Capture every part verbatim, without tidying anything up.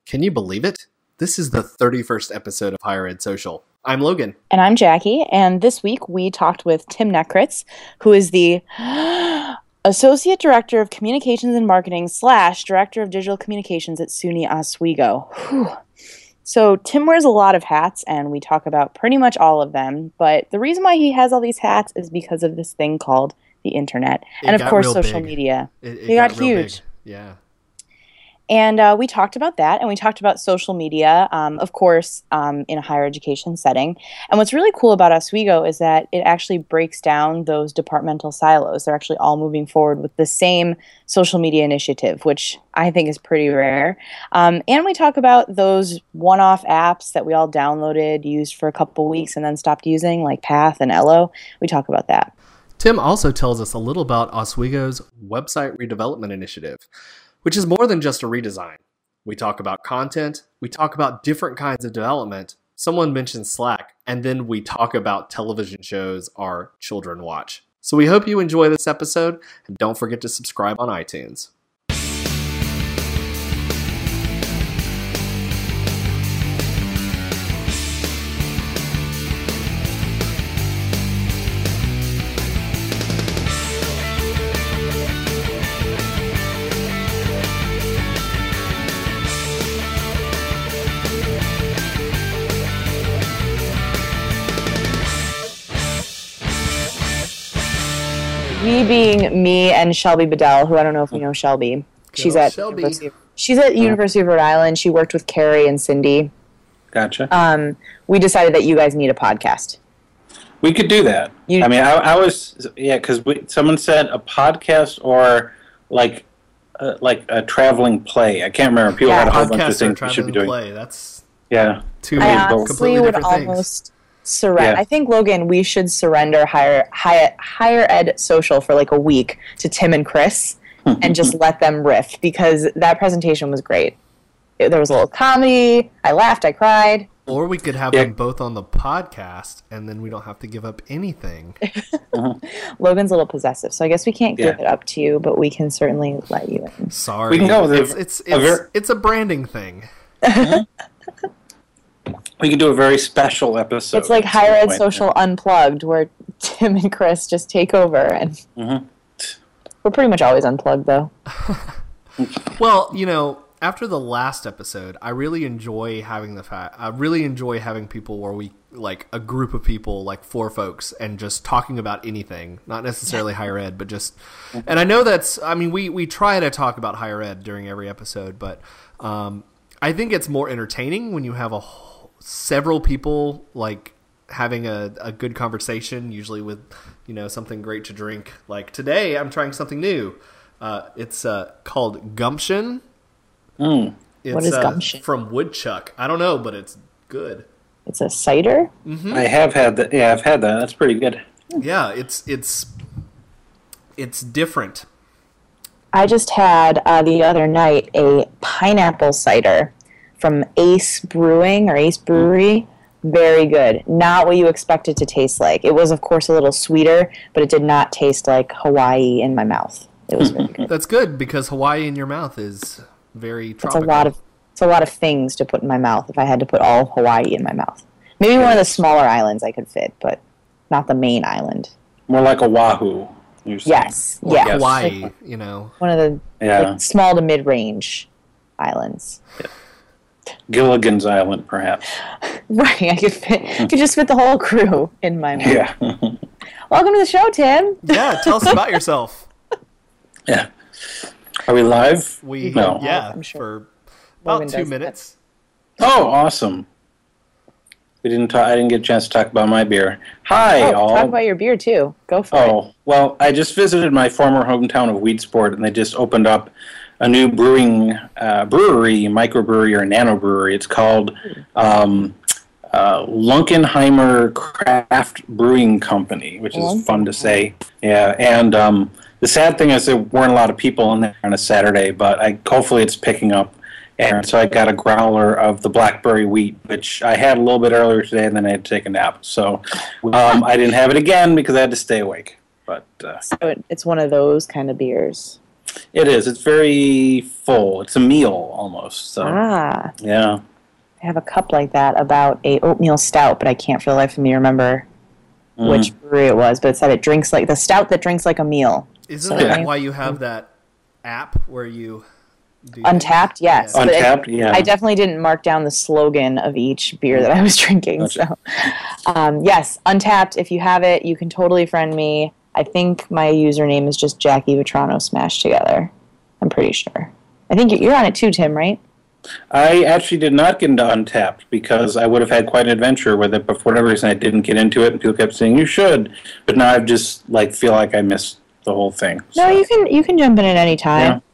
Can you believe it? This is the thirty-first episode of Higher Ed Social. I'm Logan. And I'm Jackie. And this week we talked with Tim Nekritz, who is the Associate Director of Communications and Marketing slash Director of Digital Communications at SUNY Oswego. Whew. So Tim wears a lot of hats, and we talk about pretty much all of them. But the reason why he has all these hats is because of this thing called the internet. It and of course, social big. media. It, it they got, got huge. Big. Yeah. And uh, we talked about that, and we talked about social media, um, of course, um, in a higher education setting. And what's really cool about Oswego is that it actually breaks down those departmental silos. They're actually all moving forward with the same social media initiative, which I think is pretty rare. Um, and we talk about those one-off apps that we all downloaded, used for a couple weeks, and then stopped using, like Path and Ello. We talk about that. Tim also tells us a little about Oswego's website redevelopment initiative, which is more than just a redesign. We talk about content, we talk about different kinds of development, someone mentions Slack, and then we talk about television shows our children watch. So we hope you enjoy this episode, and don't forget to subscribe on iTunes. We being me and Shelby Bedell, who I don't know if you know Shelby. She's at Shelby. University of, she's at University of Rhode Island. She worked with Carrie and Cindy. Gotcha. Um, we decided that you guys need a podcast. We could do that. You, I mean, I, I was yeah, because someone said a podcast or like uh, like a traveling play. I can't remember. People Yeah. had a whole bunch of Podcast or things we traveling should be doing. play. That's Yeah. two I both honestly completely would different things. almost surrender. Yeah. I think, Logan, we should surrender higher, higher, higher ed social for like a week to Tim and Chris and just let them riff, because that presentation was great. It- there was a little comedy. I laughed. I cried. Or we could have Yeah. them both on the podcast, and then we don't have to give up anything. Logan's a little possessive, so I guess we can't give Yeah. it up to you, but we can certainly let you in. Sorry. We can go with it's, a- it's, a it's, ver- it's a branding thing. We could do a very special episode. It's like at some Higher Ed point. Social Unplugged, where Tim and Chris just take over, and Mhm. we're pretty much always unplugged, though. Well, you know, after the last episode, I really enjoy having the fact. I really enjoy having people where we like a group of people, like four folks, and just talking about anything, not necessarily higher ed, but just. And I know that's. I mean, we we try to talk about higher ed during every episode, but um, I think it's more entertaining when you have a whole, several people like having a, a good conversation, usually with you know something great to drink. Like today, I'm trying something new. Uh, it's uh, called Gumption. Mm. It's, What is uh, Gumption? From Woodchuck. I don't know, but it's good. It's a cider? Mm-hmm. I have had that. Yeah, I've had that. That's pretty good. Yeah, it's it's it's different. I just had uh, the other night a pineapple cider from Ace Brewing or Ace Brewery. Very good. Not what you expect it to taste like. It was, of course, a little sweeter, but it did not taste like Hawaii in my mouth. It was very good. That's good because Hawaii in your mouth is very It's a tropical. lot of it's a lot of things to put in my mouth if I had to put all of Hawaii in my mouth. Maybe one of the smaller islands I could fit, but not the main island. More like Oahu. You're saying. Yes. Or Yeah. Hawaii, Like you know. one of the Yeah. like, small to mid-range islands. Gilligan's Island, perhaps. Right, I could fit, could just fit the whole crew in my mouth. Yeah. Welcome to the show, Tim. Yeah, tell us about yourself. Yeah. Are we live? We No. yeah, I'm sure. for about Logan two does minutes. Oh, awesome. We didn't talk. I didn't get a chance to talk about my beer. Hi, Oh, all. talk about your beer too. Go for it. Oh, well, I just visited my former hometown of Weedsport, and they just opened up a new brewing uh, brewery, microbrewery or nano brewery. It's called um, uh, Lunkenheimer Craft Brewing Company, which is fun to say. Yeah, and um, the sad thing is there weren't a lot of people in there on a Saturday, but I, hopefully it's picking up. And so I got a growler of the blackberry wheat, which I had a little bit earlier today, and then I had to take a nap. So um, I didn't have it again because I had to stay awake. But uh, So it, it's one of those kind of beers. It is. It's very full. It's a meal almost. So Ah, yeah. I have a cup like that about a oatmeal stout, but I can't for the life of me remember Mm. which brewery it was. But it said it drinks like the stout that drinks like a meal. Isn't So that I- why you have that app where you do Untapped, things? yes. Yeah. But it- Untapped, yeah. I definitely didn't mark down the slogan of each beer that I was drinking. Gotcha. So, um, yes, Untapped. If you have it, you can totally friend me. I think my username is just Jackie Vitrano smashed together. I'm pretty sure. I think you're on it too, Tim, right? I actually did not get into Untapped because I would have had quite an adventure with it, but for whatever reason I didn't get into it, and people kept saying you should. But now I just like feel like I missed the whole thing. No, so. you can you can jump in at any time.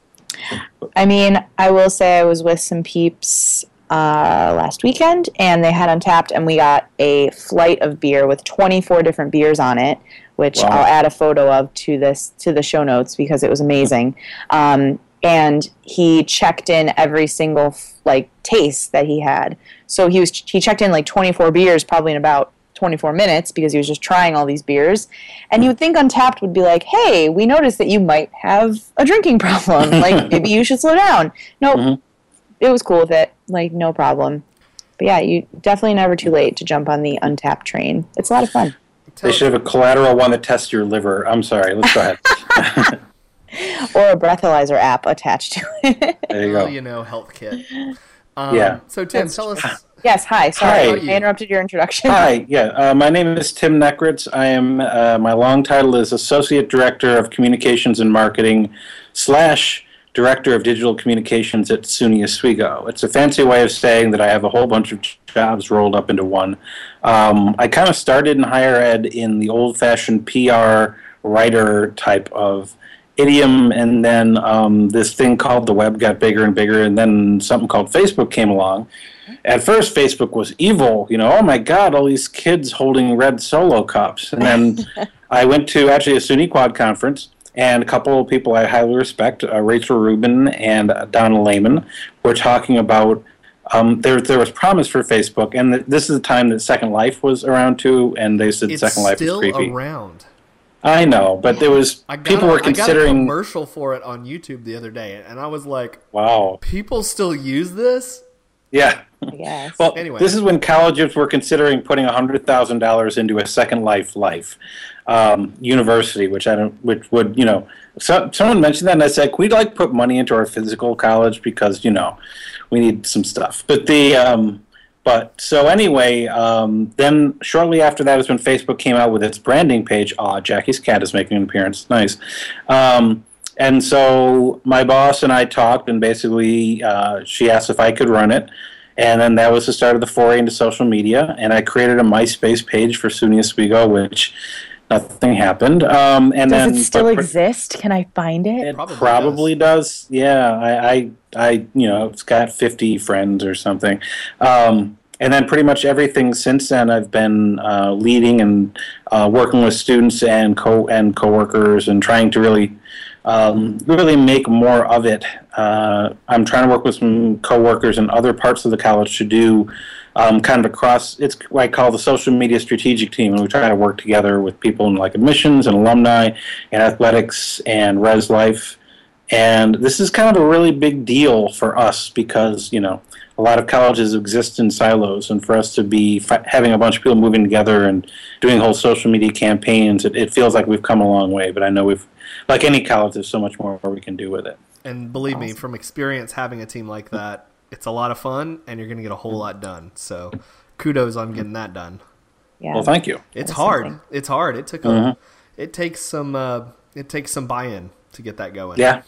I mean, I will say I was with some peeps uh, last weekend, and they had Untapped, and we got a flight of beer with twenty-four different beers on it, which Wow. I'll add a photo of to this to the show notes because it was amazing. Um, and he checked in every single like taste that he had. So he was he checked in like twenty-four beers, probably in about twenty-four minutes because he was just trying all these beers. And you would think Untapped would be like, hey, we noticed that you might have a drinking problem. Like, maybe you should slow down. Nope. Mhm. It was cool with it. Like, no problem. But yeah, you definitely never too late to jump on the Untapped train. It's a lot of fun. They should have a collateral one that tests your liver. I'm sorry. Let's go ahead. Or a breathalyzer app attached to it. There you Well, go. you know, health kit. Um, Yeah. So Tim, That's tell us. Yes, hi. Sorry, Hi. I interrupted your introduction. Hi, yeah. Uh, my name is Tim Neckritz. I am. Uh, my long title is Associate Director of Communications and Marketing slash Director of Digital Communications at SUNY Oswego. It's a fancy way of saying that I have a whole bunch of jobs rolled up into one. Um, I kind of started in higher ed in the old-fashioned P R writer type of idiom, and then um, this thing called the web got bigger and bigger, and then something called Facebook came along. At first, Facebook was evil. You know, oh my God, all these kids holding red Solo cups. And then I went to actually a SUNY Quad conference, and a couple of people I highly respect, uh, Rachel Rubin and uh, Donna Lehman, were talking about um, there. There was promise for Facebook, and th- this is the time that Second Life was around too, and they said It's Second Life was still creepy. around. I know, but there was I got people a, were I got a considering. commercial for it on YouTube the other day, and I was like, Wow. people still use this? Yeah. I guess. Well, Anyway. this is when colleges were considering putting a hundred thousand dollars into a Second Life Life um, university, which I don't, which would you know, so, someone mentioned that, and I said, "Can we like put money into our physical college because you know, we need some stuff." But the, um, but so anyway, um, then shortly after that is when Facebook came out with its branding page. Aw, Jackie's cat is making an appearance. Nice. Um, and so my boss and I talked, and basically uh, she asked if I could run it. And then that was the start of the foray into social media. And I created a MySpace page for SUNY Oswego, which nothing happened. Um, and Does then, it still but pr- exist? Can I find it? It Probably probably, does. Yeah, I, I, I, you know, it's got fifty friends or something. Um, and then pretty much everything since then, I've been uh, leading and uh, working with students and co and coworkers and trying to really. Um, really make more of it. Uh, I'm trying to work with some coworkers in other parts of the college to do um, kind of across. It's what I call the social media strategic team, and we try to work together with people in like admissions and alumni and athletics and res life. And this is kind of a really big deal for us because you know a lot of colleges exist in silos, and for us to be fi- having a bunch of people moving together and doing whole social media campaigns, it, it feels like we've come a long way. But I know we've, like any college, there's so much more we can do with it. And believe me, from experience having a team like that, it's a lot of fun, and you're going to get a whole lot done. So kudos on getting that done. Yeah. Well, thank you. It's is hard. something. It's hard. It took a, Mhm. it takes some, uh, it takes some buy-in to get that going. Yeah.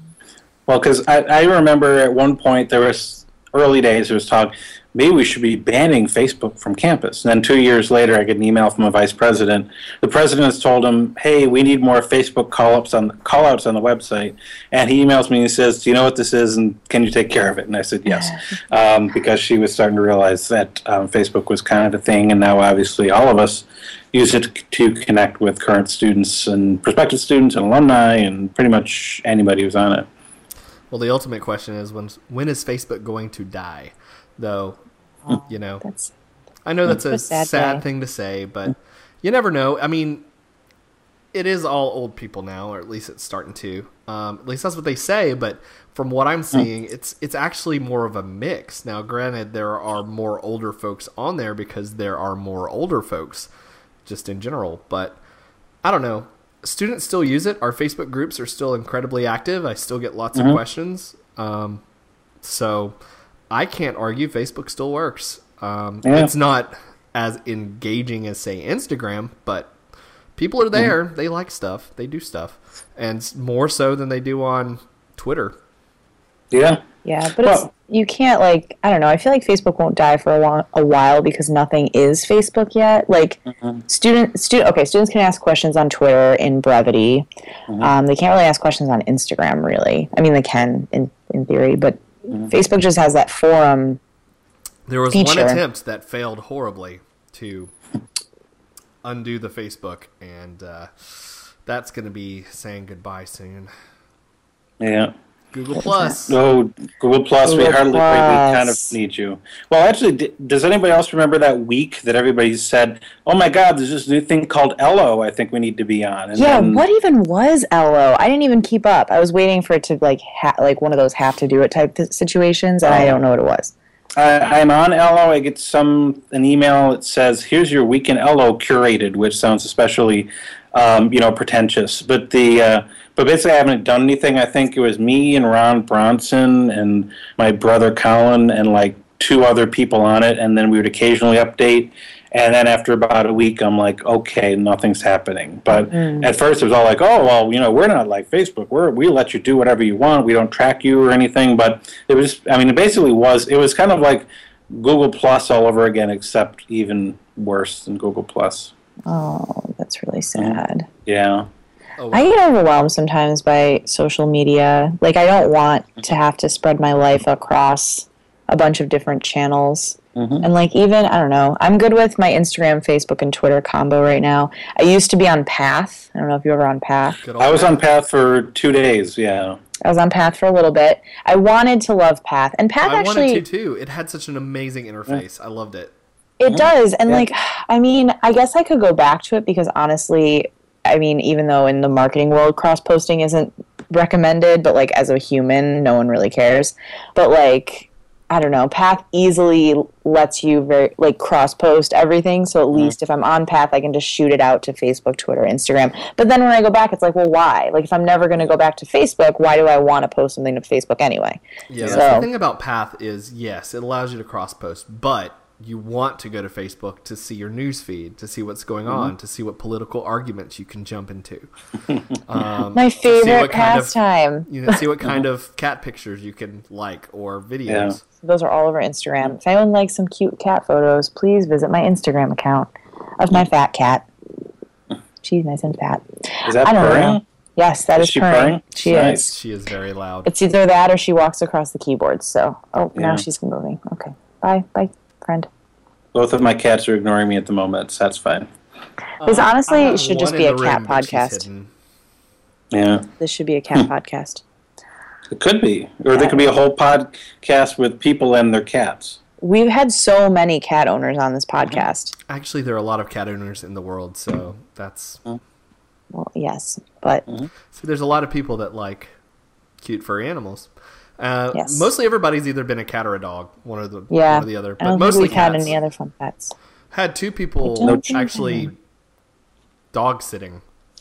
Well, because I, I remember at one point there was early days there was talk maybe we should be banning Facebook from campus. And then two years later, I get an email from a vice president. The president has told him, "Hey, we need more Facebook call-ups on call-outs on the website." And he emails me and he says, "Do you know what this is? And can you take care of it?" And I said, "Yes," um, because she was starting to realize that um, Facebook was kind of a thing, and now obviously all of us use it to connect with current students and prospective students and alumni and pretty much anybody who's on it. Well, the ultimate question is when when is Facebook going to die? Though, you know, That's I know that's a It's a sad sad day. thing to say, but you never know. I mean, it is all old people now, or at least it's starting to. Um, at least that's what they say. But from what I'm seeing, mm. it's it's actually more of a mix. Now, granted, there are more older folks on there because there are more older folks, just in general. But I don't know. Students still use it. Our Facebook groups are still incredibly active. I still get lots mm-hmm. of questions. Um, so I can't argue Facebook still works. Um, yeah. It's not as engaging as, say, Instagram, but people are there. Mm-hmm. They like stuff. They do stuff. And more so than they do on Twitter. Yeah. Yeah, but well, it's, you can't, like, I don't know. I feel like Facebook won't die for a, long, a while because nothing is Facebook yet. Like, mm-hmm. student, student, okay, students can ask questions on Twitter in brevity. Mm-hmm. Um, they can't really ask questions on Instagram, really. I mean, they can in, in theory, but mm-hmm. Facebook just has that forum There was feature. one attempt that failed horribly to undo the Facebook, and uh, that's going to be saying goodbye soon. Yeah. Google Plus. Oh, Google Plus. Google we hardly Plus. we kind of need you. Well, actually, d- does anybody else remember that week that everybody said, "Oh my God, there's this new thing called Ello. I think we need to be on." And yeah, then, what even was Ello? I didn't even keep up. I was waiting for it to like ha- like one of those have to do it type situations, and oh. I don't know what it was. I, I'm on Ello. I get some an email that says, "Here's your week in Ello curated," which sounds especially, um, you know, pretentious. But the uh, but basically, I haven't done anything. I think it was me and Ron Bronson and my brother Colin and like two other people on it, and then we would occasionally update. And then after about a week, I'm like, okay, nothing's happening. But mm. at first, it was all like, oh, well, you know, we're not like Facebook. We're we let you do whatever you want. We don't track you or anything. But it was, I mean, it basically was. It was kind of like Google Plus all over again, except even worse than Google Plus. Oh, that's really sad. Yeah. Oh, wow. I get overwhelmed sometimes by social media. Like, I don't want to have to spread my life across a bunch of different channels. Mm-hmm. And, like, even, I don't know, I'm good with my Instagram, Facebook, and Twitter combo right now. I used to be on Path. I don't know if you were on Path. I was on Path for two days, yeah. I was on Path for a little bit. I wanted to love Path. And Path I actually... I wanted to, too. It had such an amazing interface. Yeah. I loved it. It does. And, yeah. like, I mean, I guess I could go back to it because, honestly, I mean, even though in the marketing world cross-posting isn't recommended, but, like, as a human, no one really cares. But, like... I don't know, Path easily lets you very like cross-post everything, so at least if I'm on Path, I can just shoot it out to Facebook, Twitter, Instagram. But then when I go back, it's like, well, why? Like, if I'm never going to go back to Facebook, why do I want to post something to Facebook anyway? Yeah, so. That's the thing about Path is, yes, it allows you to cross-post, but you want to go to Facebook to see your news feed, to see what's going mm-hmm. on, to see what political arguments you can jump into. Um, My favorite pastime. Kind of, you know, see what kind of cat pictures you can like or videos. Yeah. Those are all over Instagram. If anyone likes some cute cat photos, please visit my Instagram account of my fat cat. She's nice and fat. Is that I don't purring? know. Yes, that is, is she purring. purring. She nice. is. She is very loud. It's either that or she walks across the keyboard. So, oh, yeah. now she's moving. Okay. Bye. Bye, friend. Both of my cats are ignoring me at the moment, so that's fine. This Uh, honestly I have should just one be in a the cat room, but she's podcast. hidden. Yeah. This should be a cat podcast. It could be. Or there could be a whole podcast with people and their cats. We've had so many cat owners on this podcast. Actually, there are a lot of cat owners in the world, so that's... Well, yes, but... So there's a lot of people that like cute furry animals. Uh, Yes. Mostly everybody's either been a cat or a dog, one or the, Yeah. one or the other. I But don't mostly think we've had cats. any other fun pets. Had two I people don't think actually I- dog sitting.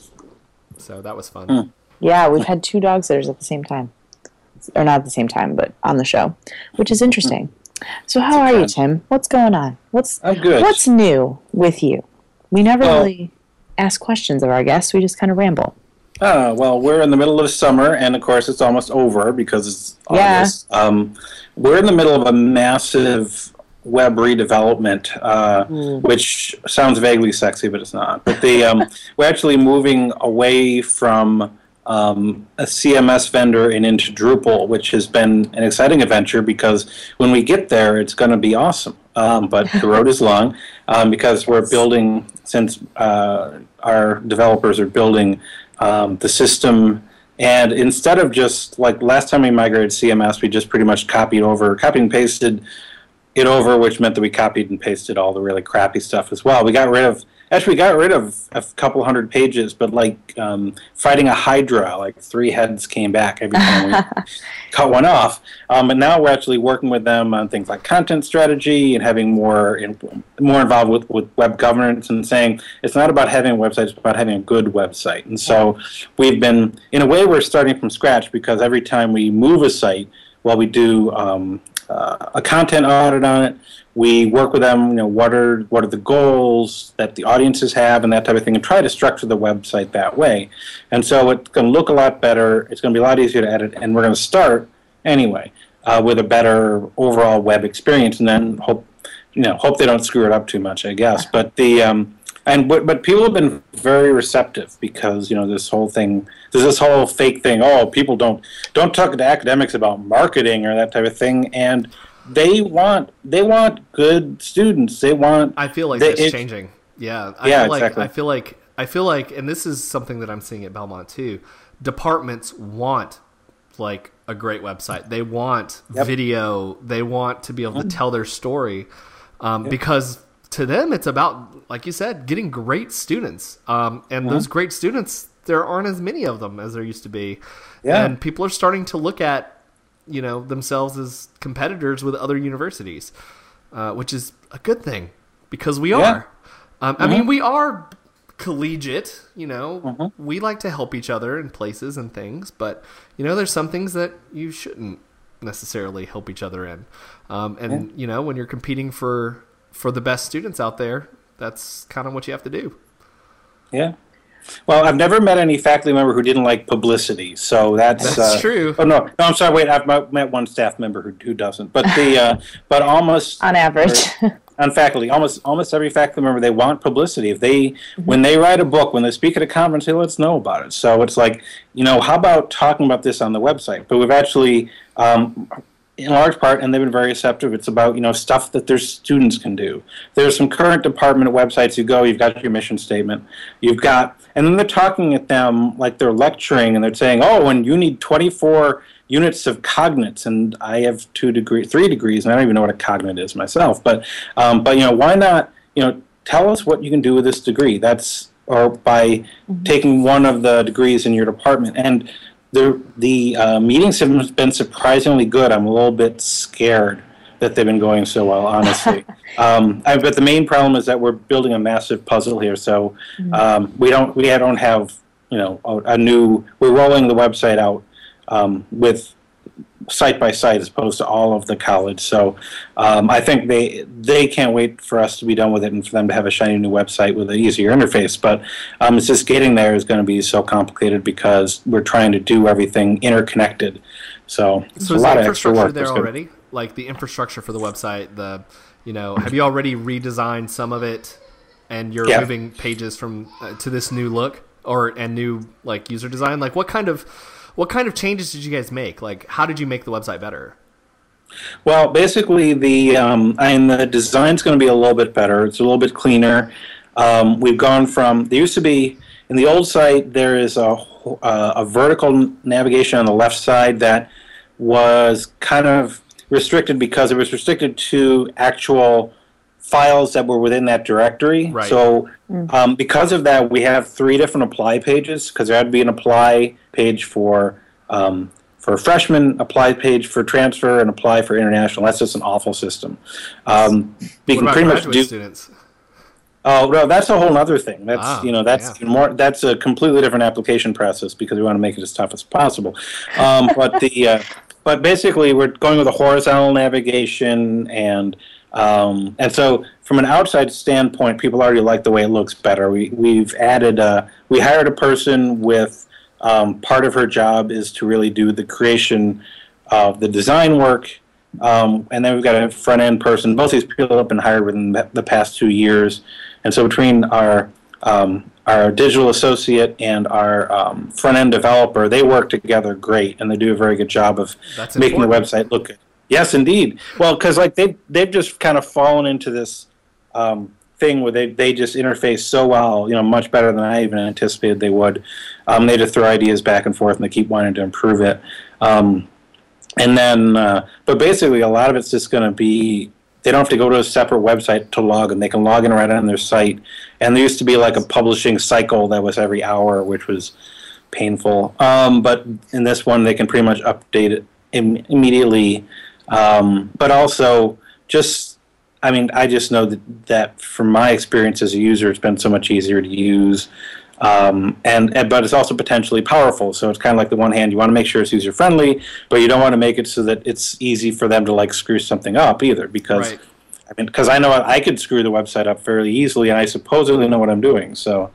So that was fun. Hmm. Yeah, we've had two dog sitters at the same time. Or not at the same time, but on the show, which is interesting. So how are you, Tim? What's going on? What's I'm good. What's new with you? We never Well- really ask questions of our guests. We just kind of ramble. Ah, well, we're in the middle of summer, and of course it's almost over because it's Yeah. August. Um, we're in the middle of a massive web redevelopment, uh, Mm. which sounds vaguely sexy, but it's not. But the um, we're actually moving away from um, a C M S vendor and into Drupal, which has been an exciting adventure because when we get there, it's going to be awesome. Um, but the road is long um, because we're building, since uh, our developers are building um, the system, and instead of just, like last time we migrated C M S, we just pretty much copied over, copied and pasted it over, which meant that we copied and pasted all the really crappy stuff as well. We got rid of actually we got rid of a couple hundred pages, but like um, fighting a hydra, like three heads came back every time we cut one off. Um, and now we're actually working with them on things like content strategy and having more in, more involved with, with web governance and saying it's not about having a website, it's about having a good website. And so we've been, in a way, we're starting from scratch because every time we move a site, well, we do um, uh, a content audit on it. We work with them, you know, what are what are the goals that the audiences have and that type of thing, and try to structure the website that way. And so it's going to look a lot better. It's going to be a lot easier to edit, and we're going to start anyway uh, with a better overall web experience, and then hope, you know, hope they don't screw it up too much, I guess. But the um, and but, but people have been very receptive because you know this whole thing, there's this whole fake thing. Oh, people don't don't talk to academics about marketing or that type of thing, and They want they want good students. They want. I feel like they, that's it, changing. Yeah, I yeah, feel like, exactly. I feel like I feel like, and this is something that I'm seeing at Belmont too. Departments want like a great website. They want yep. video. They want to be able to tell their story um, yep. because to them it's about, like you said, getting great students. Um, and mm-hmm. those great students, there aren't as many of them as there used to be. Yeah. And people are starting to look at, you know, themselves as competitors with other universities, uh, which is a good thing because we yeah. are. Um, mm-hmm. I mean, we are collegiate, you know, mm-hmm. we like to help each other in places and things, but, you know, there's some things that you shouldn't necessarily help each other in. Um, and, yeah. you know, when you're competing for, for the best students out there, that's kind of what you have to do. Yeah. Well, I've never met any faculty member who didn't like publicity, so that's, that's uh, true. Oh no, no, I'm sorry. Wait, I've met one staff member who who doesn't, but the uh, but almost on average on faculty, almost almost every faculty member, they want publicity. If they mm-hmm. when they write a book, when they speak at a conference, they let us know about it. So it's like, you know, how about talking about this on the website? But we've actually. Um, in large part, and they've been very receptive, it's about, you know, stuff that their students can do. There's some current department websites you go, you've got your mission statement, you've got, and then they're talking at them like they're lecturing, and they're saying, oh, and you need twenty-four units of cognates, and I have two degree, three degrees, and I don't even know what a cognate is myself, but, um, but you know, why not, you know, tell us what you can do with this degree. That's, or by mm-hmm. taking one of the degrees in your department. And The the uh, meetings have been surprisingly good. I'm a little bit scared that they've been going so well, honestly. um, I, but the main problem is that we're building a massive puzzle here, so um, we don't we don't have you know a, a new. We're rolling the website out um, with site by site as opposed to all of the college. So um, I think they they can't wait for us to be done with it and for them to have a shiny new website with an easier interface. But um, it's just getting there is going to be so complicated because we're trying to do everything interconnected. So it's so a is lot the of extra infrastructure work. there already? Like the infrastructure for the website, the you know, have you already redesigned some of it, and you're yeah. moving pages from uh, to this new look or and new like user design? Like what kind of What kind of changes did you guys make? Like, how did you make the website better? Well, basically, the um, and the design's going to be a little bit better. It's a little bit cleaner. Um, we've gone from there used to be in the old site there is a uh, a vertical navigation on the left side that was kind of restricted because it was restricted to actual files that were within that directory. Right. So um, because of that, we have three different apply pages because there had to be an apply page for um, for freshmen, apply page for transfer, and apply for international. That's just an awful system. Um, we what can about pretty much graduate do. Students? Oh no, that's a whole other thing. That's Ah, you know that's yeah. more that's a completely different application process because we want to make it as tough as possible. Um, but the uh, but basically we're going with a horizontal navigation and. Um, and so, from an outside standpoint, people already like the way it looks better. We we've added uh, we hired a person with um, part of her job is to really do the creation of the design work, um, and then we've got a front end person. Both these people have been hired within the, the past two years, and so between our um, our digital associate and our um, front end developer, they work together great, and they do a very good job of That's making important. the website look good. Yes, indeed. Well, because like they they've just kind of fallen into this um, thing where they they just interface so well, you know, much better than I even anticipated they would. Um, they just throw ideas back and forth, and they keep wanting to improve it. Um, and then, uh, but basically, a lot of it's just going to be they don't have to go to a separate website to log in. They can log in right on their site. And there used to be like a publishing cycle that was every hour, which was painful. Um, but in this one, they can pretty much update it im- immediately. Um, but also, just, I mean, I just know that, that from my experience as a user, it's been so much easier to use. Um, and, and but it's also potentially powerful. So it's kind of like the one hand, you want to make sure it's user friendly, but you don't want to make it so that it's easy for them to like screw something up either. Because right. I mean, because I know I could screw the website up fairly easily, and I supposedly know what I'm doing. So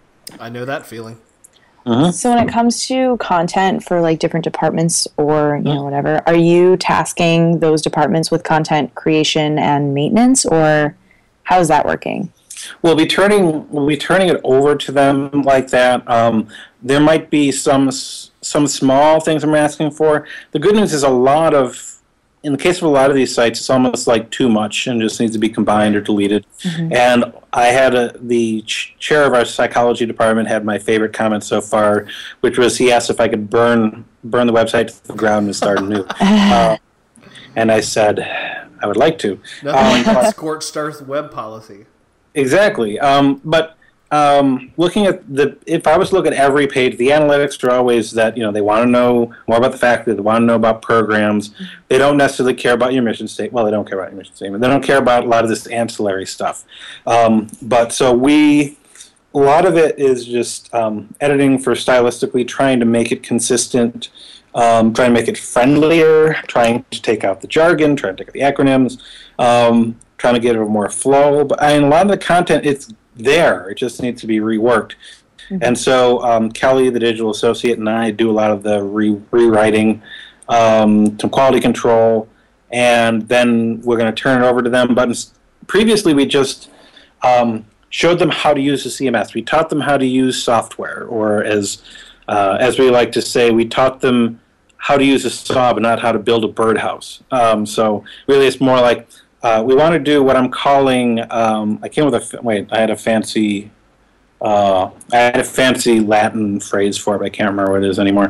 I know that feeling. Mm-hmm. So when it comes to content for like different departments or you know whatever, are you tasking those departments with content creation and maintenance, or how is that working? We'll be turning we'll be turning it over to them like that. Um, there might be some some small things I'm asking for. The good news is a lot of, in the case of a lot of these sites, it's almost like too much and just needs to be combined or deleted. Mm-hmm. And I had a, the ch- chair of our psychology department had my favorite comment so far, which was he asked if I could burn burn the website to the ground and start anew. uh, and I said I would like to. Nothing um, like scorched earth web policy. Exactly. Um, but um, looking at the, if I was to look at every page, the analytics are always that, you know, they want to know more about the faculty, they want to know about programs. They don't necessarily care about your mission statement. Well, they don't care about your mission statement. They don't care about a lot of this ancillary stuff. Um, but so we, a lot of it is just um, editing for stylistically, trying to make it consistent, um, trying to make it friendlier, trying to take out the jargon, trying to take out the acronyms. Um, trying to get it more flow. But I mean, a lot of the content, it's there. It just needs to be reworked. Mm-hmm. And so um, Kelly, the digital associate, and I do a lot of the re- rewriting, um, some quality control, and then we're going to turn it over to them. But previously, we just um, showed them how to use the C M S. We taught them how to use software, or as uh, as we like to say, we taught them how to use a saw, but not how to build a birdhouse. Um, so really, it's more like Uh, we want to do what I'm calling. Um, I came with a wait. I had a fancy. Uh, I had a fancy Latin phrase for it, but I can't remember what it is anymore.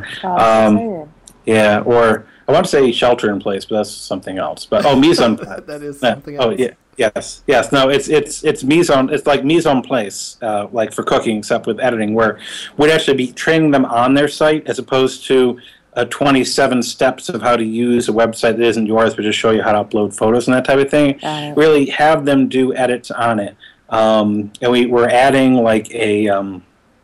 Um, yeah, or I want to say shelter in place, but that's something else. But oh, mise en place. That is something uh, else. Oh yeah, yes, yes. No, it's it's it's mise en. It's like mise en place, uh, like for cooking, except with editing, where we'd actually be training them on their site as opposed to Uh, twenty-seven steps of how to use a website that isn't yours, but just show you how to upload photos and that type of thing. Really have them do edits on it. Um, and we, we're adding like a um,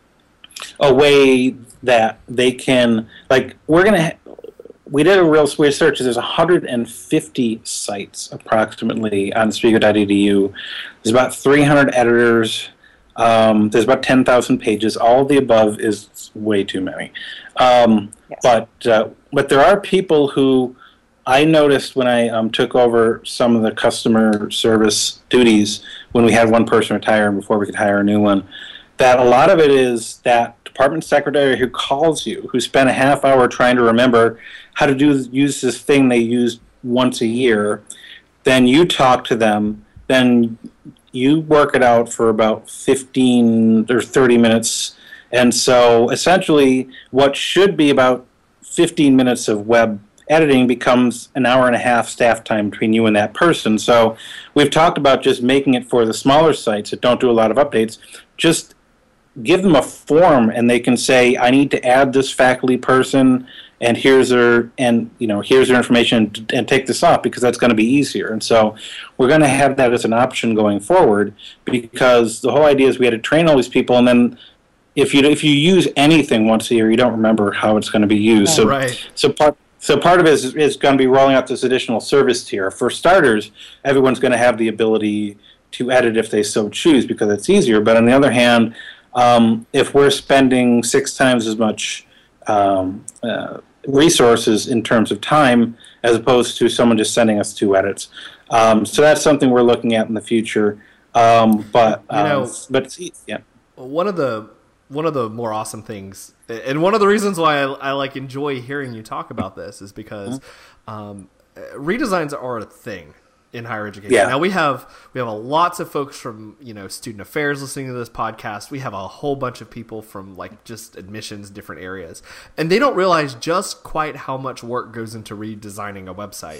a way that they can, like, we're going to, ha- we did a real research. There's one hundred fifty sites approximately on Spigo dot e d u. There's about three hundred editors. Um, there's about ten thousand pages. All of the above is way too many. Um, yes. But uh, but there are people who I noticed when I um, took over some of the customer service duties when we had one person retire and before we could hire a new one, that a lot of it is that department secretary who calls you, who spent a half hour trying to remember how to do use this thing they use once a year. Then you talk to them. Then you work it out for about fifteen or thirty minutes. And so essentially what should be about fifteen minutes of web editing becomes an hour and a half staff time between you and that person. So we've talked about just making it for the smaller sites that don't do a lot of updates. Just give them a form and they can say, I need to add this faculty person and here's their and you know here's their information and, and take this off because that's going to be easier. And so we're going to have that as an option going forward because the whole idea is we had to train all these people and then if you if you use anything once a year, you don't remember how it's going to be used. Oh, so right. so part so part of it is, is going to be rolling out this additional service tier. For starters, everyone's going to have the ability to edit if they so choose because it's easier. But on the other hand, um, if we're spending six times as much um, uh, resources in terms of time as opposed to someone just sending us two edits, um, so that's something we're looking at in the future. Um, but um, you know, but it's, yeah, one of the one of the more awesome things, and one of the reasons why I, I like enjoy hearing you talk about this is because mm-hmm. um, redesigns are a thing in higher education. Yeah. Now we have we have a, lots of folks from you know student affairs listening to this podcast. We have a whole bunch of people from like just admissions, different areas, and they don't realize just quite how much work goes into redesigning a website.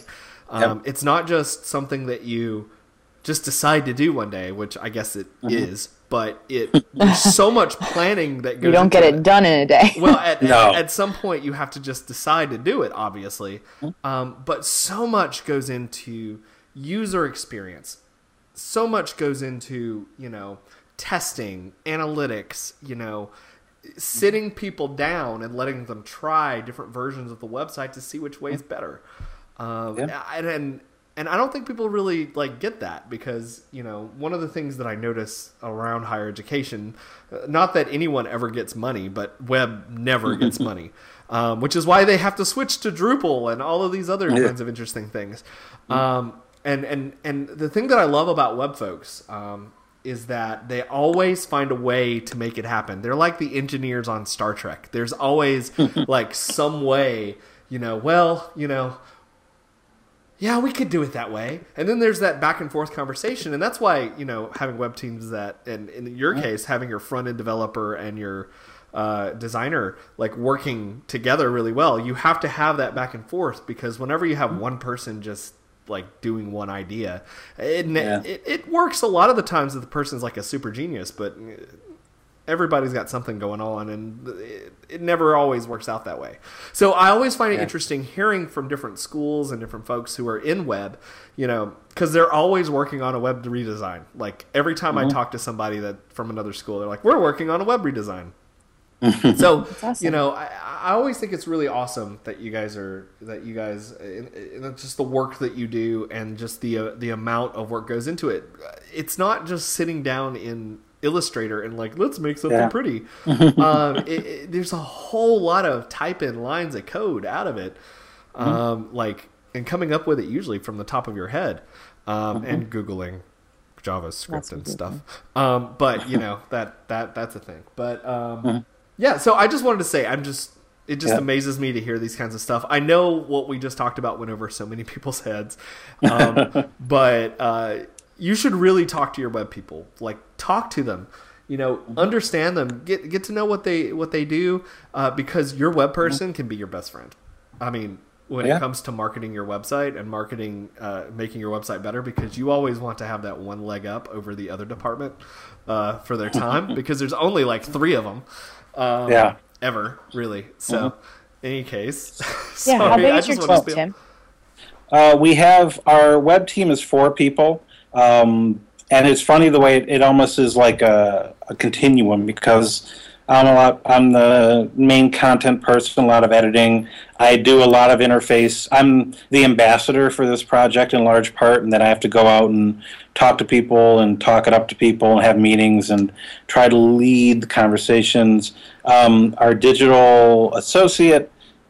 Um, Yep. It's not just something that you just decide to do one day, which I guess it mm-hmm. is, but it there's so much planning that goes You don't into get it done in a day. Well, at, no. at, at some point you have to just decide to do it, obviously. Um, but so much goes into user experience. So much goes into, you know, testing, analytics, you know, sitting people down and letting them try different versions of the website to see which way is better. Um, yeah. and, and and I don't think people really like get that because, you know, one of the things that I notice around higher education, not that anyone ever gets money, but web never gets money, um, which is why they have to switch to Drupal and all of these other yeah. kinds of interesting things. Um, and, and, and the thing that I love about web folks um, is that they always find a way to make it happen. They're like the engineers on Star Trek. There's always like some way, you know, well, you know, yeah, we could do it that way. And then there's that back and forth conversation. And that's why, you know, having web teams that, and in your case, having your front end developer and your uh, designer like working together really well, you have to have that back and forth because whenever you have one person just like doing one idea, it, yeah. it, it works a lot of the times that the person's like a super genius, but everybody's got something going on and it, it never always works out that way. So I always find it yeah. interesting hearing from different schools and different folks who are in web, you know, because they're always working on a web redesign. Like every time mm-hmm. I talk to somebody that from another school, they're like, we're working on a web redesign. So, awesome. you know, I, I always think it's really awesome that you guys are, that you guys, and, and just the work that you do and just the, uh, the amount of work goes into it. It's not just sitting down in Illustrator and like, let's make something yeah. pretty. um, it, it, there's a whole lot of type in lines of code out of it. Um, mm-hmm. like, and coming up with it usually from the top of your head, um, mm-hmm. and Googling JavaScript that's and stuff. Um, but you know, that, that, that's a thing, but, um, mm-hmm. yeah, so I just wanted to say, I'm just, it just yeah. amazes me to hear these kinds of stuff. I know what we just talked about went over so many people's heads, um, but uh, you should really talk to your web people. Like, talk to them, you know, mm-hmm. understand them, get get to know what they what they do, uh, because your web person mm-hmm. can be your best friend. I mean, when yeah. it comes to marketing your website and marketing, uh, making your website better, because you always want to have that one leg up over the other department uh, for their time, because there's only like three of them. Um, yeah. Ever, really. So, mm-hmm. in any case. yeah, sorry, how big is your team, Tim? Uh, we have, our web team is four people. Um, and it's funny the way it, it almost is like a, a continuum because I'm a lot, I'm the main content person, a lot of editing. I do a lot of interface. I'm the ambassador for this project in large part, and then I have to go out and talk to people and talk it up to people and have meetings and try to lead the conversations. Um, our digital associate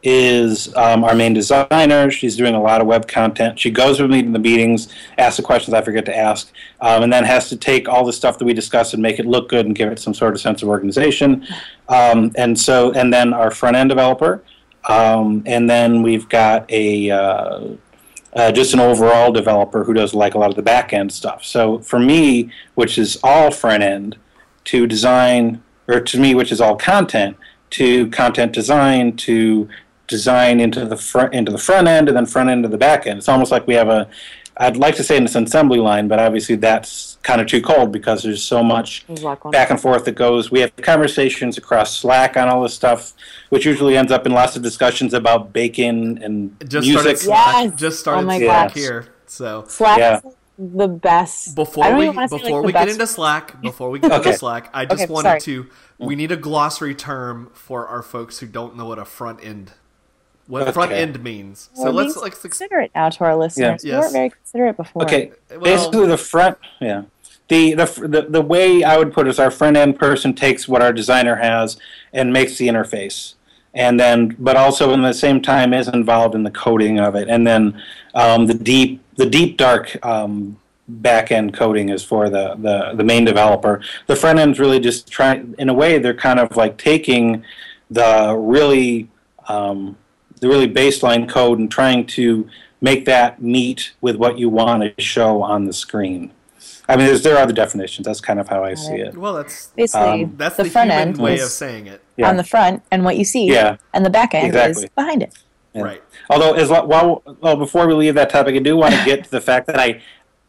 is um, our main designer. She's doing a lot of web content. She goes with me to the meetings, asks the questions I forget to ask, um, and then has to take all the stuff that we discuss and make it look good and give it some sort of sense of organization. Um, and so, and then our front-end developer, um, and then we've got a uh, uh, just an overall developer who does like a lot of the back-end stuff. So for me, which is all front-end, to design, or to me, which is all content, to content design, to design into the front into the front end, and then front end to the back end. It's almost like we have a, I'd like to say an assembly line, but obviously that's kind of too cold because there's so much back and forth that goes. We have conversations across Slack on all this stuff, which usually ends up in lots of discussions about bacon and just music. Started Slack, yes. Just started oh Slack gosh. here. So Slack yeah. is the best. Before we before like we best. get into Slack, before we get okay. into Slack, I just okay, wanted sorry. to. We need a glossary term for our folks who don't know what a front end, what okay. front end means. So well, let's like like considerate now to our listeners. Yeah. We Yes. weren't very considerate before. Okay, Well- basically the front, yeah. The, the the the way I would put it is our front end person takes what our designer has and makes the interface, and then but also in the same time is involved in the coding of it, and then um, the deep the deep dark um, back end coding is for the, the the main developer. The front end's really just trying, in a way, they're kind of like taking the really um, the really baseline code and trying to make that meet with what you want to show on the screen. I mean, there's, there are other definitions. That's kind of how I see it. well, that's Basically, Um, that's the, the, front human end way is of saying it. Yeah. on the front, and what you see, Yeah. and the back end Exactly. is behind it. Yeah. Right. Although, as lo- while well, before we leave that topic, I do want to get to the fact that I,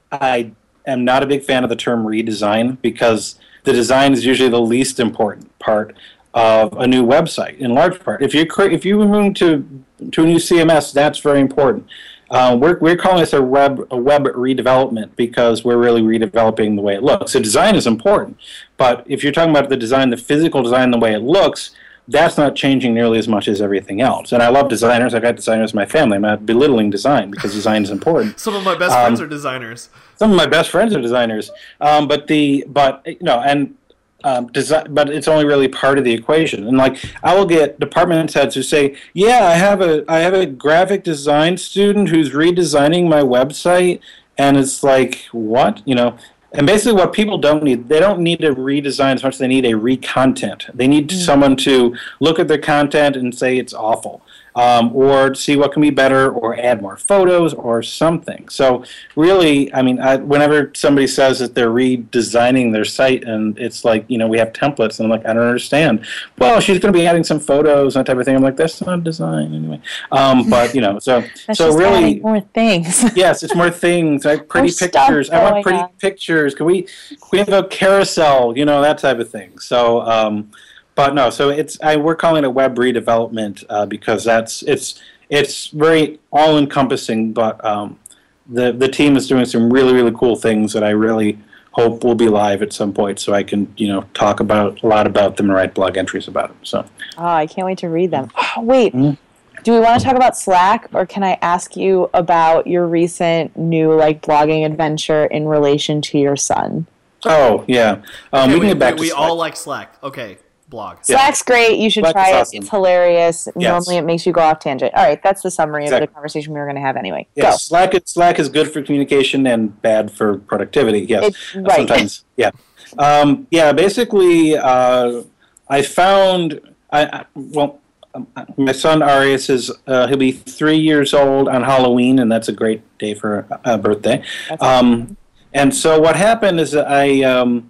I am not a big fan of the term redesign because the design is usually the least important part of a new website. In large part, if you cre- if you move to to a new C M S, that's very important. Uh, we're we're calling this a web a web redevelopment because we're really redeveloping the way it looks. So design is important, but if you're talking about the design, the physical design, the way it looks, that's not changing nearly as much as everything else. And I love designers. I've got designers in my family. I'm not belittling design because design is important. Some of my best um, friends are designers. Some of my best friends are designers. Um, but the but you know and um, design, but it's only really part of the equation. And like I will get department heads who say, "Yeah, I have a I have a graphic design student who's redesigning my website," and it's like, what, you know. And basically what people don't need, they don't need to redesign as much as they need a re-content. They need mm-hmm. someone to look at their content and say it's awful, um, or see what can be better, or add more photos or something. So really, I mean, I, whenever somebody says that they're redesigning their site and it's like, you know, we have templates, and I'm like, I don't understand. Well, she's going to be adding some photos and that type of thing. I'm like, that's not design anyway. Um, but, you know, so that's so just really adding more things. Yes, it's more things, like pretty More pictures. stuff I want going pretty on. pictures. Can we, can we have a carousel? You know, that type of thing. So, um, but no. So it's I, we're calling it web redevelopment uh, because that's it's it's very all encompassing. But um, the the team is doing some really really cool things that I really hope will be live at some point, so I can you know talk about a lot about them and write blog entries about them. So. Oh, I can't wait to read them. Oh, wait. Mm-hmm. Do we want to talk about Slack, or can I ask you about your recent new like blogging adventure in relation to your son? Oh yeah, um, Okay, we we, can get back we, to we Slack. all like Slack. Okay, blog. Yeah. Slack's great. You should Slack try is it. awesome. It's hilarious. Yes. Normally, it makes you go off tangent. All right, that's the summary Exactly. of the conversation we were going to have anyway. Yes, Go. Slack is, Slack is good for communication and bad for productivity. Yes, It's- right. sometimes. Yeah, um, yeah. Basically, uh, I found I, I well, um, my son Arias is uh, he'll be three years old on Halloween, and that's a great day for a a birthday. That's Um, and so what happened is that I um,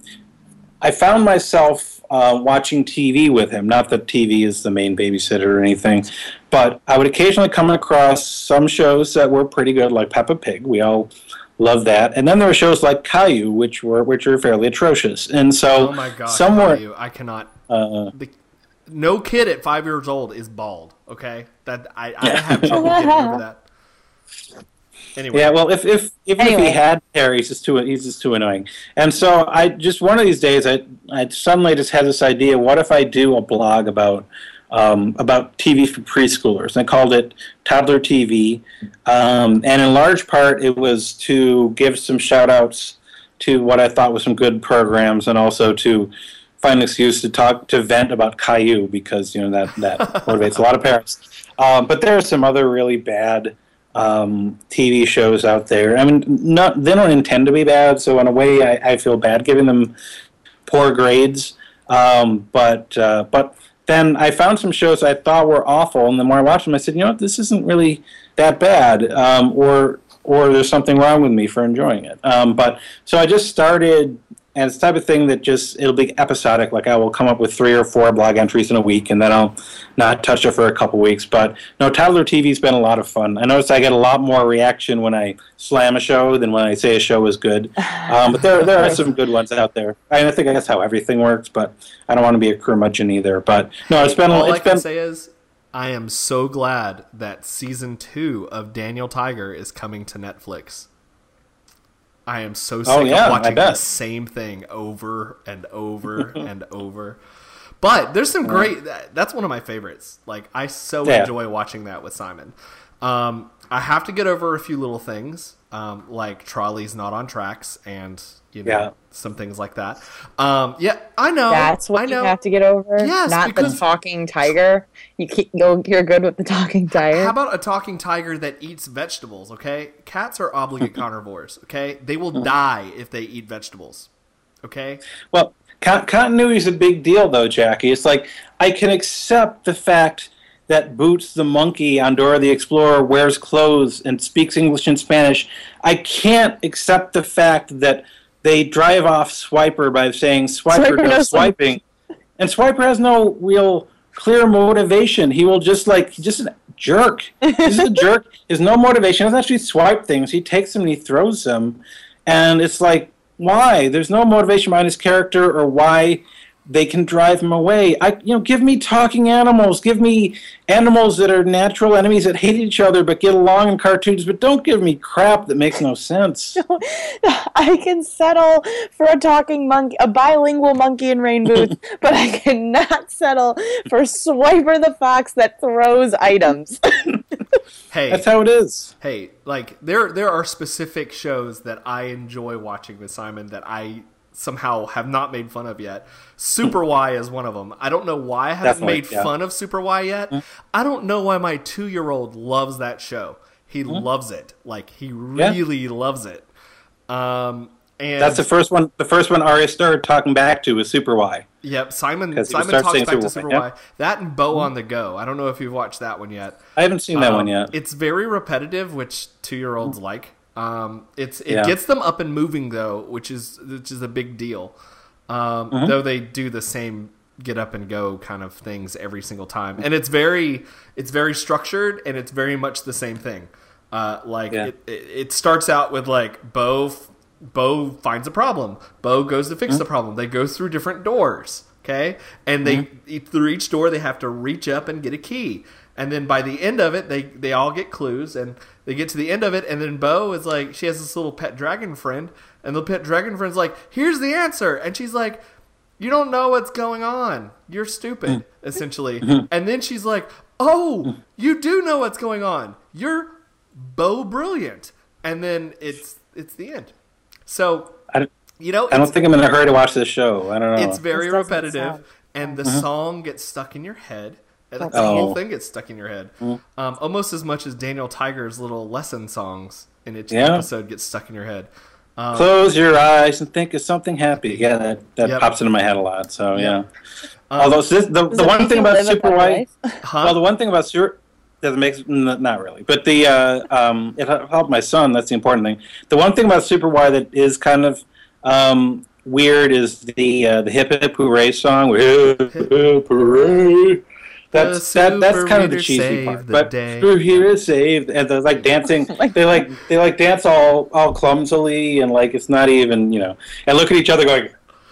I found myself uh, watching T V with him. Not that T V is the main babysitter or anything, but I would occasionally come across some shows that were pretty good, like Peppa Pig. We all love that. And then there were shows like Caillou, which were which were fairly atrocious. And so Oh my god! somewhere, You, I cannot. uh, The, no kid at five years old is bald. Okay, that I, I have trouble getting over that. Anyway, yeah. Well, if if even if Anyway. he had hair, he's just too he's just too annoying. And so I just one of these days, I I suddenly just had this idea. What if I do a blog about um, about T V for preschoolers? And I called it Toddler T V, um, and in large part, it was to give some shout outs to what I thought was some good programs, and also to find an excuse to talk to vent about Caillou, because you know that that motivates a lot of parents. Um, but there are some other really bad um, T V shows out there. I mean, not they don't intend to be bad, so in a way, I, I feel bad giving them poor grades. Um, but uh, but then I found some shows I thought were awful, and the more I watched them, I said, you know what, this isn't really that bad, um, or or there's something wrong with me for enjoying it. Um, but so I just started, and it's the type of thing that just, it'll be episodic. Like I will come up with three or four blog entries in a week, and then I'll not touch it for a couple weeks. But no, Toddler T V's been a lot of fun. I noticed I get a lot more reaction when I slam a show than when I say a show is good. Um, but there there are some good ones out there. I think that's how everything works, but I don't want to be a curmudgeon either. But no, it's been all it's I can been say is I am so glad that season two of Daniel Tiger is coming to Netflix. I am so sick Oh, yeah, of I watching bet. the same thing over and over and over. But there's some great. That's one of my favorites. Like I so Yeah. enjoy watching that with Simon. Um, I have to get over a few little things, um, like Trolley's not on tracks, and you know Yeah. some things like that. Um, yeah, I know. That's what I know. you have to get over. Yes, Not because- the talking tiger. You keep, you'll, you're good with the talking tiger. How about a talking tiger that eats vegetables, okay? Cats are obligate carnivores, okay? They will die if they eat vegetables, okay? Well, con- continuity is a big deal, though, Jackie. It's like I can accept the fact that Boots the monkey on Dora the Explorer wears clothes and speaks English and Spanish. I can't accept the fact that they drive off Swiper by saying Swiper, Swiper goes knows swiping, and Swiper has no real clear motivation. He will just like just jerk. He's a jerk. There's no motivation. He doesn't actually swipe things. He takes them and he throws them. And it's like, why? There's no motivation behind his character or why they can drive him away. I, you know, give me talking animals. Give me animals that are natural enemies that hate each other but get along in cartoons. But don't give me crap that makes no sense. I can settle for a talking monkey, a bilingual monkey in Rain Boots, but I cannot settle for Swiper the fox that throws items. Hey, that's how it is. Hey, like there, there are specific shows that I enjoy watching with Simon that I somehow have not made fun of yet. Super Y is one of them. I don't know why I haven't Definitely, made yeah. fun of Super Y yet. Mm-hmm. I don't know why my two-year-old loves that show. He mm-hmm. loves it. Like, he really yeah. loves it. Um, and that's the first one. The first one Arya started talking back to was Super Y. Yep, Simon. Simon talks back Super to Super Y. Y. Yep. That and Bo mm-hmm. on the Go. I don't know if you've watched that one yet. I haven't seen that um, one yet. It's very repetitive, which two-year-olds mm-hmm. like. Um, it's it yeah. gets them up and moving though, which is which is a big deal. Um, mm-hmm. Though they do the same get up and go kind of things every single time, and it's very it's very structured and it's very much the same thing. Uh, like yeah. it, it, it starts out with like Bo Bo finds a problem. Bo goes to fix mm-hmm. the problem. They go through different doors, okay, and they mm-hmm. through each door they have to reach up and get a key. And then by the end of it, they, they all get clues, and they get to the end of it, and then Bo is like, she has this little pet dragon friend, and the pet dragon friend's like, here's the answer. And she's like, you don't know what's going on. You're stupid, essentially. And then she's like, oh, you do know what's going on. You're Bo brilliant. And then it's it's the end. So, I, you know, I don't think I'm in a hurry to watch this show. I don't know. It's very repetitive, and the mm-hmm. song gets stuck in your head. And the oh. whole thing gets stuck in your head. Mm. Um, almost as much as Daniel Tiger's little lesson songs in each yeah. episode get stuck in your head. Um, Close your eyes and think of something happy. Yeah, that, that yep. pops into my head a lot. So, yeah. Um, Although, this, the, the one thing about Super Y... Huh? Well, the one thing about Super... That makes... Not really. But the uh, um, it helped my son. That's the important thing. The one thing about Super Y that is kind of um, weird is the uh, the Hip Hip Hooray song. Hip Hip Hooray... That's that, that's kind of the cheesy part, but we're here to save, and they're like dancing. they like they like dance all all clumsily, and like it's not even you know. And look at each other going,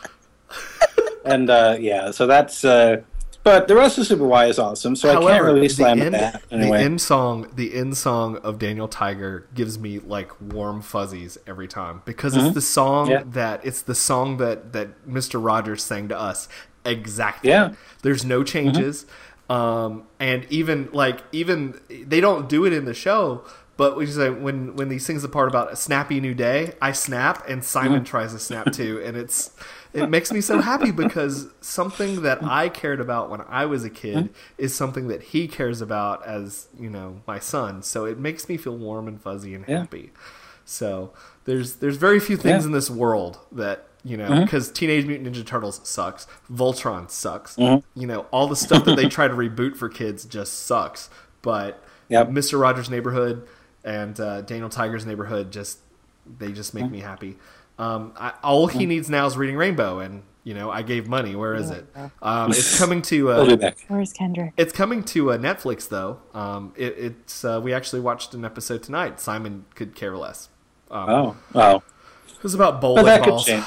and uh, yeah. So that's. Uh, but the rest of Super Y is awesome, so However, I can't really slam at that. Anyway. The end song, the end song of Daniel Tiger gives me like warm fuzzies every time because mm-hmm. it's the song yeah. that it's the song that that Mister Rogers sang to us exactly. Yeah. There's no changes. Mm-hmm. Um, and even like even they don't do it in the show, but we say when when he sings the part about a snappy new day, I snap, and Simon mm-hmm. tries to snap too, and it's it makes me so happy because something that I cared about when I was a kid mm-hmm. is something that he cares about as you know my son. So it makes me feel warm and fuzzy and yeah. happy. So there's there's very few things yeah. in this world that. You know, because mm-hmm. Teenage Mutant Ninja Turtles sucks. Voltron sucks. Mm-hmm. You know, all the stuff that they try to reboot for kids just sucks. But yep. Mister Rogers' Neighborhood and uh, Daniel Tiger's Neighborhood just they just make mm-hmm. me happy. Um, I, all he mm-hmm. needs now is Reading Rainbow, and you know, I gave money. Where is it? Um, it's coming to. Uh, Where's Kendrick? It's coming to uh, Netflix though. Um, it, it's uh, we actually watched an episode tonight. Simon could care less. Um, oh, oh. It was about bowling well, that balls. Could change.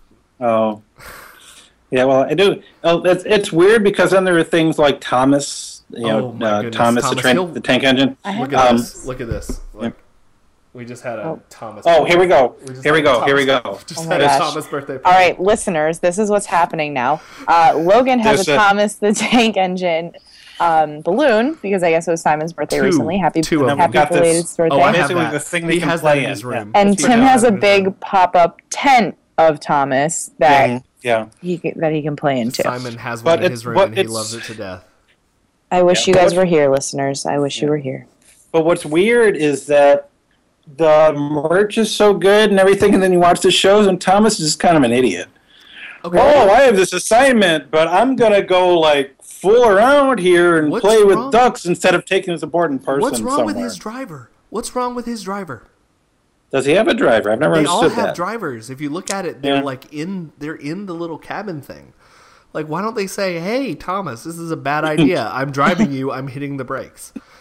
Oh, yeah. Well, I do. Oh, it's it's weird because then there are things like Thomas, you know, oh uh, Thomas, Thomas the, train, the tank engine. Look at um, this. Look at this. Like, we just had a oh. Thomas. Oh, here we go. We here we go. Here we go. Just oh had gosh. a Thomas birthday party. All right, listeners, this is what's happening now. Uh, Logan has There's a, a Thomas the Tank Engine um, balloon because I guess it was Simon's birthday two, recently. Happy, two happy belated birthday! Oh, I have basically that. the thing he they can has play that in in his room. And That's Tim has a big room. pop-up tent of Thomas that yeah, yeah. he can, that he can play into. Simon has one but in his room and he loves it to death. I wish yeah, you guys were here, listeners. I wish yeah. you were here. But what's weird is that the merch is so good and everything, and then you watch the shows, and Thomas is kind of an idiot. Okay. Oh, I have this assignment, but I'm gonna go like fool around here and What's play with wrong? ducks instead of taking this important person. What's wrong somewhere. with his driver? What's wrong with his driver? Does he have a driver? I've never They understood all have that. drivers. If you look at it, they're Yeah. like in they're in the little cabin thing. Like, why don't they say, "Hey, Thomas, this is a bad idea. I'm driving you. I'm hitting the brakes."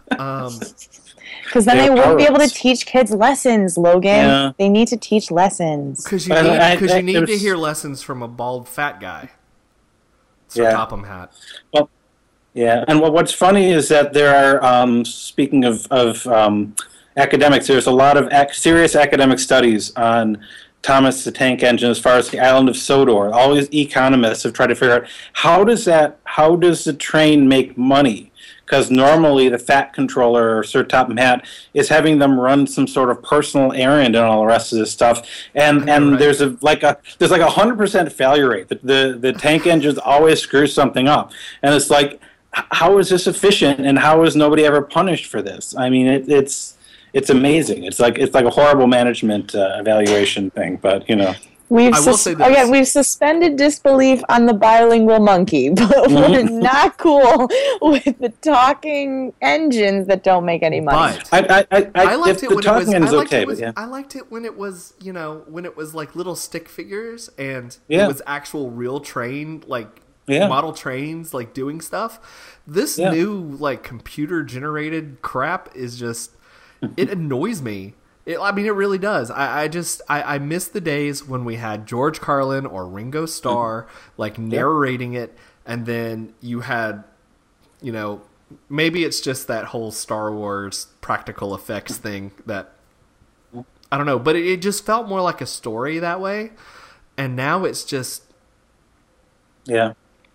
Um, Because then They're they wouldn't be able to powerless. teach kids lessons, Logan. Yeah. They need to teach lessons. Because you But need, I- cause I- you need it to was- hear lessons from a bald fat guy. Sir Yeah. Topham Hat. Well, yeah, and what, what's funny is that there are, um, speaking of, of um, academics, there's a lot of ac- serious academic studies on Thomas the Tank Engine as far as the island of Sodor. All these economists have tried to figure out how does that, how does the train make money? Because normally the Fat Controller or Sir Topham Hat is having them run some sort of personal errand and all the rest of this stuff, and know, and right? there's a like a there's like a hundred percent failure rate. The, the the tank engines always screw something up, and it's like, h- how is this efficient, and how is nobody ever punished for this? I mean, it, it's it's amazing. It's like it's like a horrible management uh, evaluation thing, but you know. We've I will sus- say this. again, we've suspended disbelief on the bilingual monkey, but we're not cool with the talking engines that don't make any money. But I I I, I liked if it the when it was. talking I engine's liked, okay, it was but yeah. I liked it when it was, you know, when it was like little stick figures and Yeah. it was actual real train, like Yeah. model trains, like doing stuff. This Yeah. new like computer generated crap is just it annoys me. It, I mean, it really does. I, I just I, I miss the days when we had George Carlin or Ringo Starr like narrating it, and then you had, you know, maybe it's just that whole Star Wars practical effects thing that I don't know, but it, it just felt more like a story that way, and now it's just Yeah.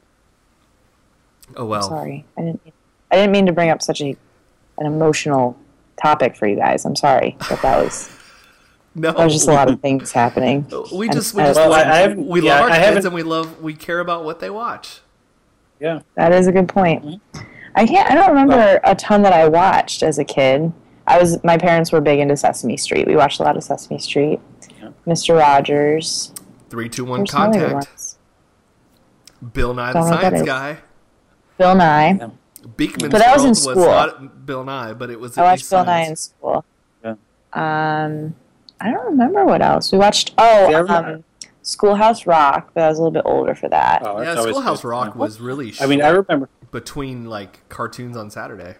oh well. Sorry, I didn't. I didn't mean to bring up such a an emotional topic for you guys. I'm sorry, but that was No, there was just a lot of things happening. we And just we I- just Well, love, I- I haven't- we yeah, love our I kids haven't- and we love we care about what they watch. Yeah. That is a good point. I can't. I don't remember a ton that I watched as a kid. I was. My parents were big into Sesame Street. We watched a lot of Sesame Street. Yeah. Mister Rogers. Three, two, one, There's some other contact. ones. Bill Nye the Don't know what that Science is. Guy. Bill Nye. Yeah. Beekman's But that was World in was school. not Bill Nye, but it was. I at watched least Bill Nye science. in school. Yeah. Um, I don't remember what else we watched. Oh, See, I remember- um, Schoolhouse Rock, but I was a little bit older for that. Oh, that's Yeah, always Schoolhouse good. Rock Yeah. was really. I mean, I remember, between like cartoons on Saturday.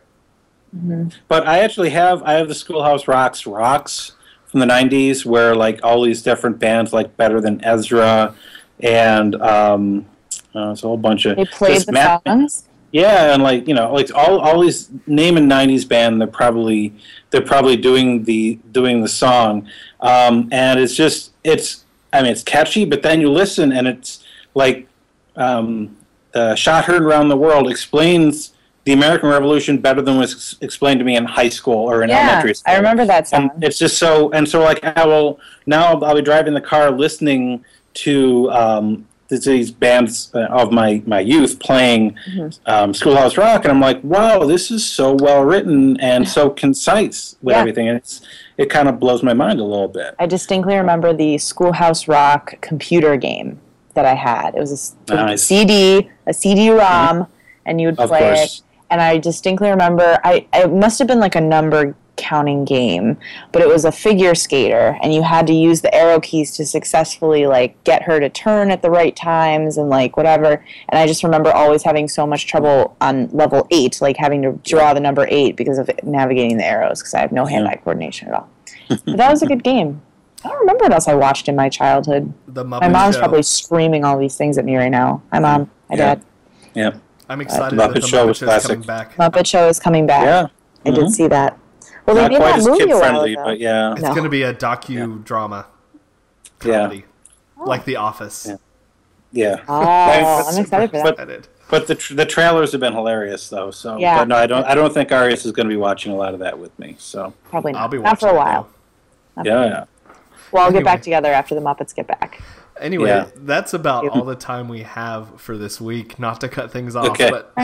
but I actually have I have the Schoolhouse Rocks rocks from the nineties, where like all these different bands like Better Than Ezra, and um, uh, it's a whole bunch of They played just the Matt- songs. Yeah, and like you know, like all all these name a nineties band, they're probably they're probably doing the doing the song, um, and it's just it's I mean it's catchy, but then you listen and it's like um, uh, Shot Heard Around the World explains the American Revolution better than was ex- explained to me in high school or in Yeah, elementary school. I remember that song. And it's just so and so like I will now I'll be driving the car listening to um, these bands uh, of my, my youth playing um, Schoolhouse Rock, and I'm like, wow, this is so well written and so concise with Yeah. everything. And it's it kind of blows my mind a little bit. I distinctly remember the Schoolhouse Rock computer game that I had. It was a s- Nice. C D, a C D ROM, and you would Of play course. it. And I distinctly remember, I it must have been like a number counting game, but it was a figure skater, and you had to use the arrow keys to successfully like get her to turn at the right times and like whatever. And I just remember always having so much trouble on level eight, like having to draw the number eight because of navigating the arrows, because I have no hand-eye coordination at all. But that was a good game. I don't remember what else I watched in my childhood. The Muppet My mom's Show. probably screaming all these things at me right now. Hi, Mom. Hi, Yeah. Dad. Yeah, I'm excited Muppet that the Show Muppet was Show's classic. coming back. Muppet Show is coming back. yeah. I did Mhm. see that. Well, they Not made quite that as movie kid a while friendly, ago. but yeah. It's No. going to be a docudrama Yeah. comedy, like The Office. Yeah. Yeah. Oh, But- I'm excited for that. but- Excited. But the tr- the trailers have been hilarious though. So Yeah. but no, I don't I don't think Arias is going to be watching a lot of that with me. So Probably not. I'll be Not watching for a it, while. though. yeah, yeah. Well, I'll get Anyway. back together after the Muppets get back. Anyway, Yeah. that's about all the time we have for this week. Not to cut things off, Okay. but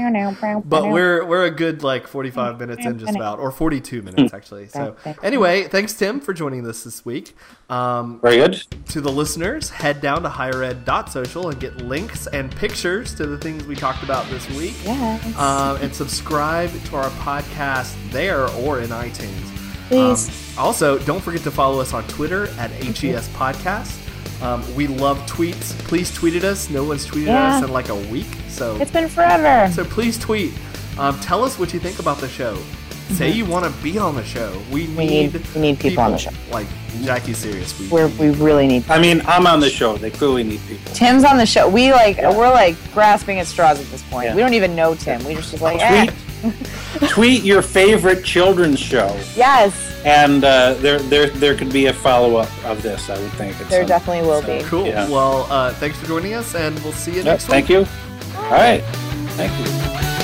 but we're we're a good like forty-five minutes in just about, or forty-two minutes actually. So anyway, thanks Tim for joining us this week. Um, Very good. to the listeners, head down to higher ed dot social and get links and pictures to the things we talked about this week. Yes. Um, and subscribe to our podcast there or in iTunes. Please. Um, also, don't forget to follow us on Twitter at H E S Podcast. Um, we love tweets. Please tweet at us. No one's tweeted Yeah. us in like a week, so It's been forever. so please tweet. Um, tell us what you think about the show. say you want to be on the show. We need We need- we need people on the show. Like Jackie's serious. We, We're, we really need. I mean, I'm on the show. They clearly need people. Tim's on the show. We like Yeah. we're like grasping at straws at this point. Yeah. We don't even know Tim. We just just like eh. Tweet, tweet your favorite children's show, Yes, and uh, there, there, there could be a follow-up of this. I would think. at there some- definitely will so, be. Cool. Yeah. Well, uh, thanks for joining us, and we'll see you Yep, next week. thank you. All right. Thank you.